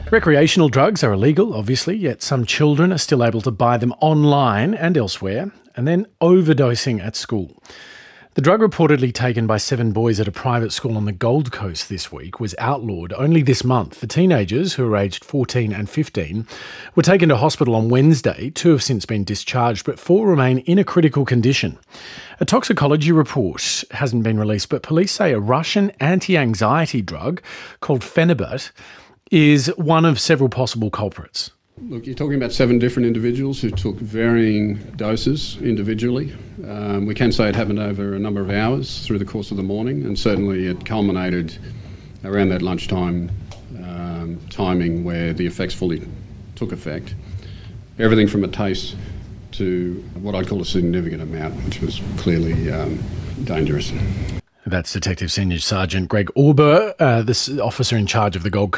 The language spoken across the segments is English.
Recreational drugs are illegal, obviously, yet some children are still able to buy them online and elsewhere, and then overdosing at school. The drug reportedly taken by 7 boys at a private school on the Gold Coast this week was outlawed only this month. The teenagers, who are aged 14 and 15, were taken to hospital on Wednesday. 2 have since been discharged, but 4 remain in a critical condition. A toxicology report hasn't been released, but police say a Russian anti-anxiety drug called Phenibut is one of several possible culprits. Look, you're talking about 7 different individuals who took varying doses individually. We can say it happened over a number of hours through the course of the morning, and certainly it culminated around that lunchtime timing where the effects fully took effect. Everything from a taste to what I'd call a significant amount, which was clearly dangerous. That's Detective Senior Sergeant Greg Auber, this officer in charge of the Gold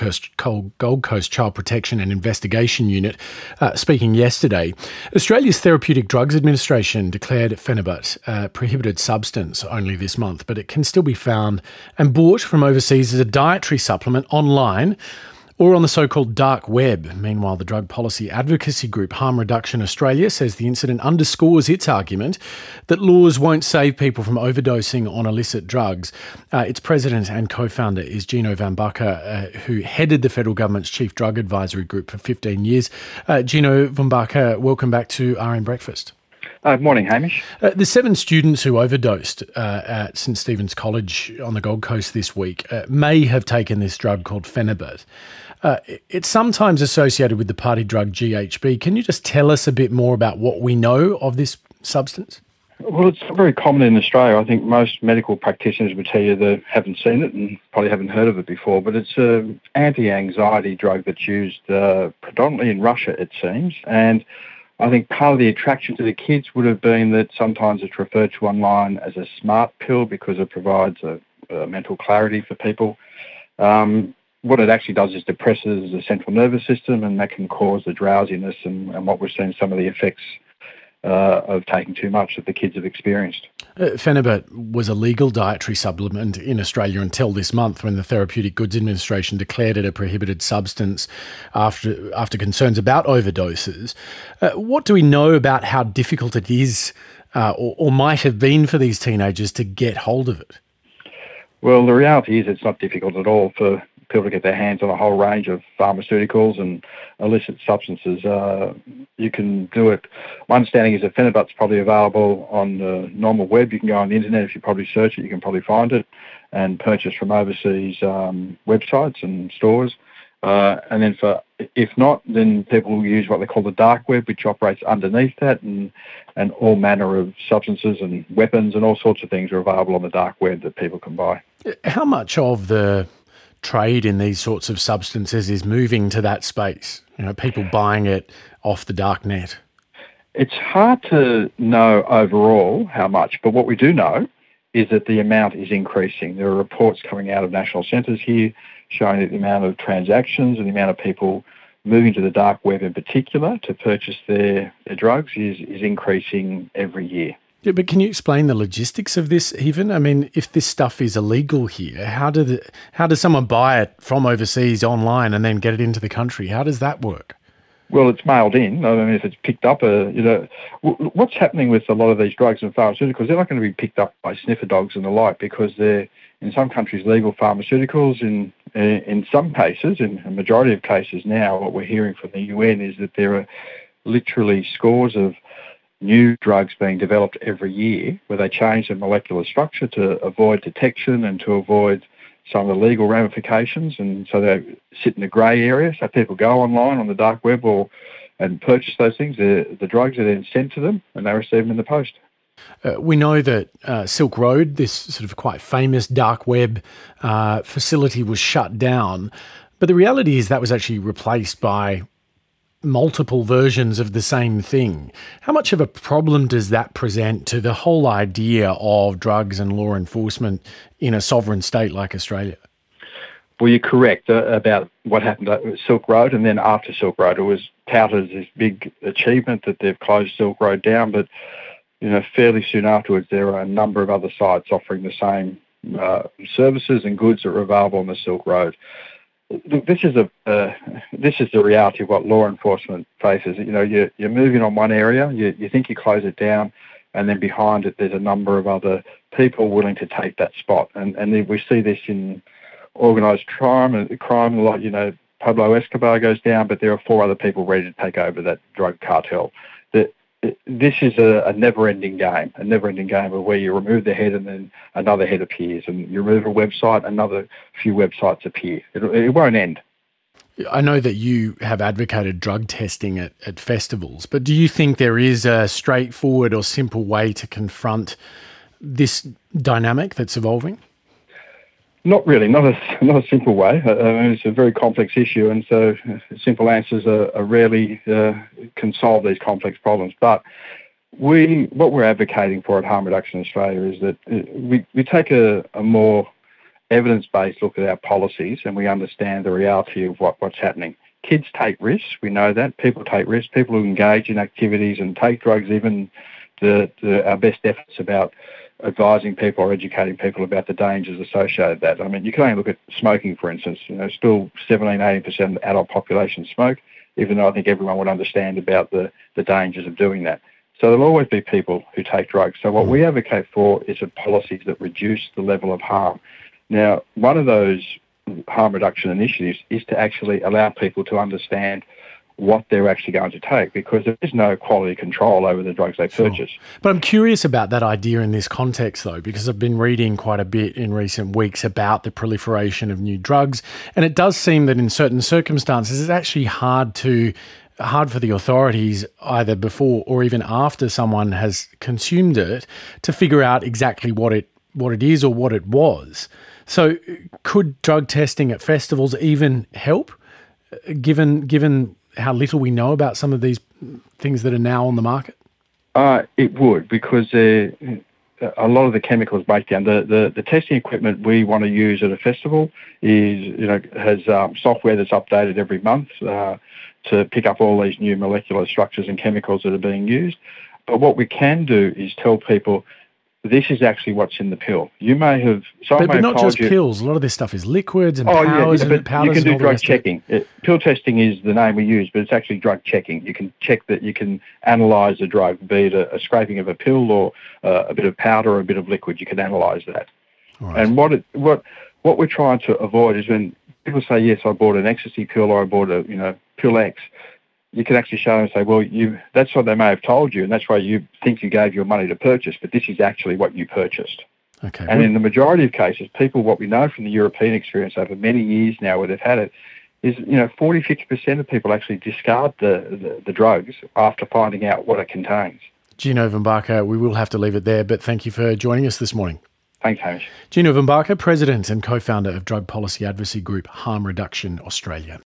Coast Child Protection and Investigation Unit, speaking yesterday. Australia's Therapeutic Drugs Administration declared Phenibut a prohibited substance only this month, but it can still be found and bought from overseas as a dietary supplement online or on the so-called dark web. Meanwhile, the drug policy advocacy group Harm Reduction Australia says the incident underscores its argument that laws won't save people from overdosing on illicit drugs. Its president and co-founder is Gino Van Backer, who headed the federal government's chief drug advisory group for 15 years. Gino Van Backer, welcome back to RN Breakfast. Good morning, Hamish. The 7 students who overdosed at St Stephen's College on the Gold Coast this week may have taken this drug called Phenibut. It's sometimes associated with the party drug GHB. Can you just tell us a bit more about what we know of this substance? Well, it's very common in Australia. I think most medical practitioners would tell you they haven't seen it and probably haven't heard of it before, but it's an anti-anxiety drug that's used predominantly in Russia, it seems. And I think part of the attraction to the kids would have been that sometimes it's referred to online as a smart pill because it provides a mental clarity for people. What it actually does is depresses the central nervous system, and that can cause the drowsiness and what we've seen some of the effects of taking too much that the kids have experienced. Phenibut was a legal dietary supplement in Australia until this month when the Therapeutic Goods Administration declared it a prohibited substance after concerns about overdoses. What do we know about how difficult it is or might have been for these teenagers to get hold of it? Well, the reality is it's not difficult at all for people to get their hands on a whole range of pharmaceuticals and illicit substances. You can do it. My understanding is that Phenibut's probably available on the normal web. You can go on the internet. If you probably search it, you can probably find it and purchase from overseas websites and stores. And then if not, then people will use what they call the dark web, which operates underneath that, and all manner of substances and weapons and all sorts of things are available on the dark web that people can buy. How much of the trade in these sorts of substances is moving to that space? You know, people buying it off the dark net. It's hard to know overall how much, but what we do know is that the amount is increasing. There are reports coming out of national centres here showing that the amount of transactions and the amount of people moving to the dark web in particular to purchase their drugs is increasing every year. Yeah, but can you explain the logistics of this even? I mean, if this stuff is illegal here, how does someone buy it from overseas online and then get it into the country? How does that work? Well, it's mailed in. I mean, if it's picked up, what's happening with a lot of these drugs and pharmaceuticals, they're not going to be picked up by sniffer dogs and the like because they're, in some countries, legal pharmaceuticals. In some cases, in a majority of cases now, what we're hearing from the UN is that there are literally scores of new drugs being developed every year where they change the molecular structure to avoid detection and to avoid some of the legal ramifications, and so they sit in the grey area. So people go online on the dark web and purchase those things. The drugs are then sent to them and they receive them in the post. We know that Silk Road, this sort of quite famous dark web facility, was shut down, but the reality is that was actually replaced by multiple versions of the same thing. How much of a problem does that present to the whole idea of drugs and law enforcement in a sovereign state like Australia? Well, you're correct about what happened at Silk Road, and then after Silk Road, it was touted as this big achievement that they've closed Silk Road down, but fairly soon afterwards, there are a number of other sites offering the same services and goods that are available on the Silk Road. Look, this is the reality of what law enforcement faces. You know, you're moving on one area, you think you close it down, and then behind it there's a number of other people willing to take that spot. And we see this in organised crime a lot. You know, Pablo Escobar goes down, but there are 4 other people ready to take over that drug cartel. This is a never-ending game, where you remove the head and then another head appears, and you remove a website, another few websites appear. It won't end. I know that you have advocated drug testing at festivals, but do you think there is a straightforward or simple way to confront this dynamic that's evolving? Not really, not a simple way. It's a very complex issue, and so simple answers are rarely can solve these complex problems. But what we're advocating for at Harm Reduction Australia is that we take a more evidence-based look at our policies, and we understand the reality of what's happening. Kids take risks, we know that. People take risks. People who engage in activities and take drugs, even our best efforts about advising people or educating people about the dangers associated with that. I mean, you can only look at smoking, for instance. You know, still 17-18% of the adult population smoke, even though I think everyone would understand about the dangers of doing that. So there'll always be people who take drugs. So what we advocate for is policies that reduce the level of harm. Now, one of those harm reduction initiatives is to actually allow people to understand what they're actually going to take, because there is no quality control over the drugs they purchase. But I'm curious about that idea in this context, though, because I've been reading quite a bit in recent weeks about the proliferation of new drugs, and it does seem that in certain circumstances it's actually hard for the authorities, either before or even after someone has consumed it, to figure out exactly what it is or what it was. So could drug testing at festivals even help, given how little we know about some of these things that are now on the market? It would, because a lot of the chemicals break down. The testing equipment we want to use at a festival has software that's updated every month to pick up all these new molecular structures and chemicals that are being used. But what we can do is tell people, this is actually what's in the pill. You may have... But not just pills. A lot of this stuff is liquids and powders. But you can do drug checking. Pill testing is the name we use, but it's actually drug checking. You can check that, you can analyse a drug, be it a scraping of a pill or a bit of powder or a bit of liquid. You can analyse that. Right. And what we're trying to avoid is when people say, yes, I bought an ecstasy pill or I bought a pill X, you can actually show them and say, well, that's what they may have told you, and that's why you think you gave your money to purchase, but this is actually what you purchased. Okay. And in the majority of cases, people, what we know from the European experience over many years now where they've had it, is 40-50% of people actually discard the drugs after finding out what it contains. Gino Vumbaca, we will have to leave it there, but thank you for joining us this morning. Thanks, Hamish. Gino Vumbaca, President and Co-founder of drug policy advocacy group Harm Reduction Australia.